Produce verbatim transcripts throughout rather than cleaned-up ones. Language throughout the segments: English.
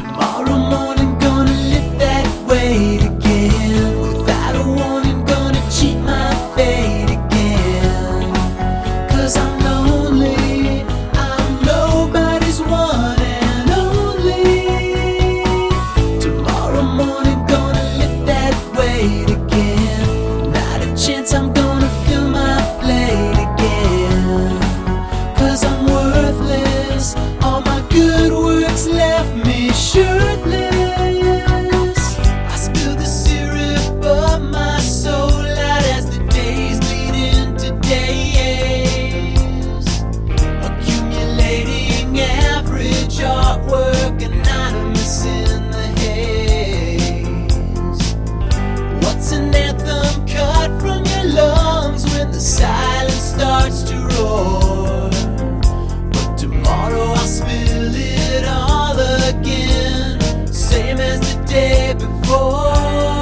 Tomorrow morning gonna lift that weight again. Without a warning gonna cheat my fate again. Cause I'm lonely, I'm nobody's one and only. Tomorrow morning gonna lift that weight again. Not a chance I'm gonna fill my plate again. Cause I'm worthless, all my good works left me shirtless. I spill the syrup of my soul out as the days bleed into days, accumulating average artwork anonymous in the haze. What's an anthem cut from your lungs when the silence starts to roar? But tomorrow I'll spill it all again, same as the day before.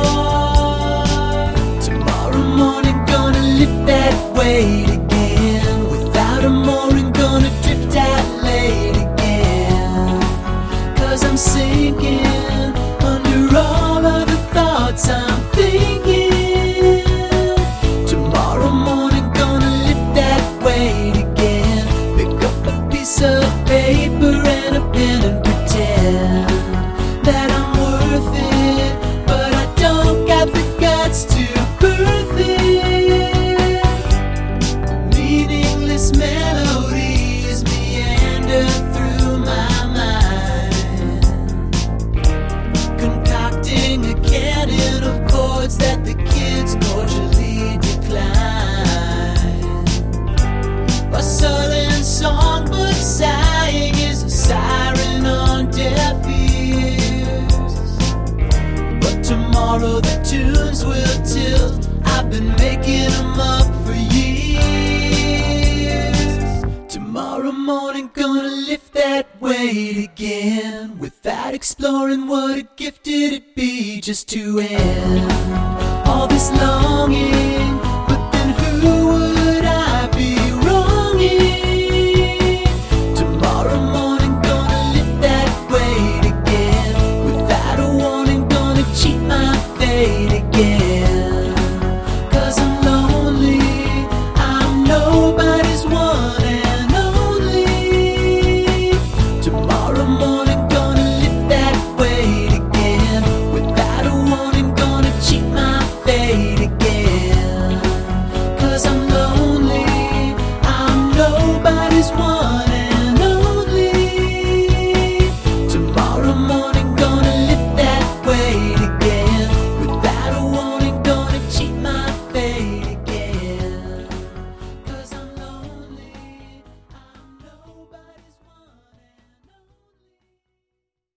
Tomorrow morning gonna lift that weight again. Without a mooring gonna drift out late again. Cause I'm sinking under all of the thoughts I'm thinking. Tomorrow morning gonna lift that weight again. Pick up a piece of paper and a pen and pretend that I'm worth it, but I don't got the guts to birth it. Meaningless melodies meander through my mind, concocting a canon of chords that the kids cordially decline. A sullen song but sighing is a siren on deaf ears. But tomorrow the tunes will tilt, I've been making them up for years. Tomorrow morning gonna lift that weight again. Without exploring what a gift it'd be just to end all this longing